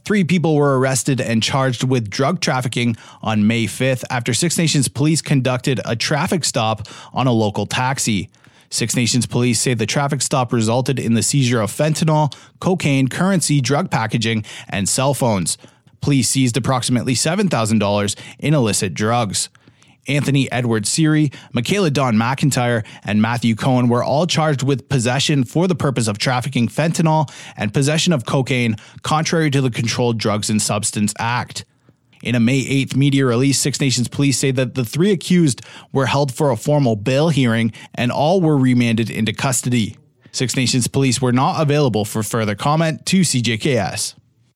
3 people were arrested and charged with drug trafficking on May 5th after Six Nations police conducted a traffic stop on a local taxi. Six Nations police say the traffic stop resulted in the seizure of fentanyl, cocaine, currency, drug packaging, and cell phones. Police seized approximately $7,000 in illicit drugs. Anthony Edward Seary, Michaela Dawn McIntyre, and Matthew Cohen were all charged with possession for the purpose of trafficking fentanyl and possession of cocaine, contrary to the Controlled Drugs and Substance Act. In a May 8th media release, Six Nations police say that the 3 accused were held for a formal bail hearing and all were remanded into custody. Six Nations police were not available for further comment to CJKS.